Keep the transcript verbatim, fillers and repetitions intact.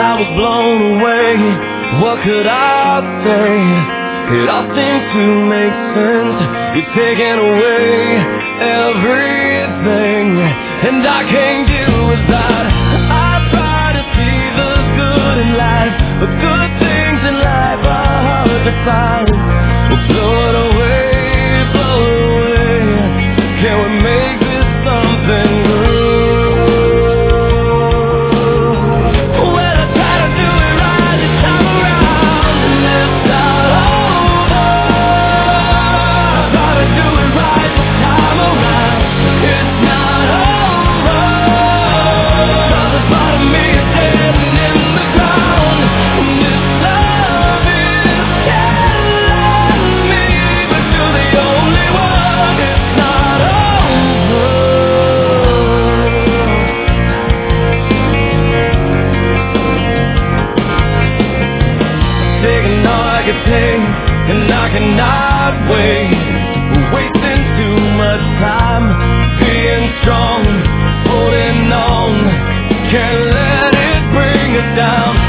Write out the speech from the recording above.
I was blown away. What could I say? It all seems to make sense. You're taking away everything, and I can't deal with that. I try to see the good in life, but good things in life are hard to find. Well, blow it away, blow it away. Can we make this something good? And I cannot wait, wasting too much time, being strong, holding on, can't let it bring us down.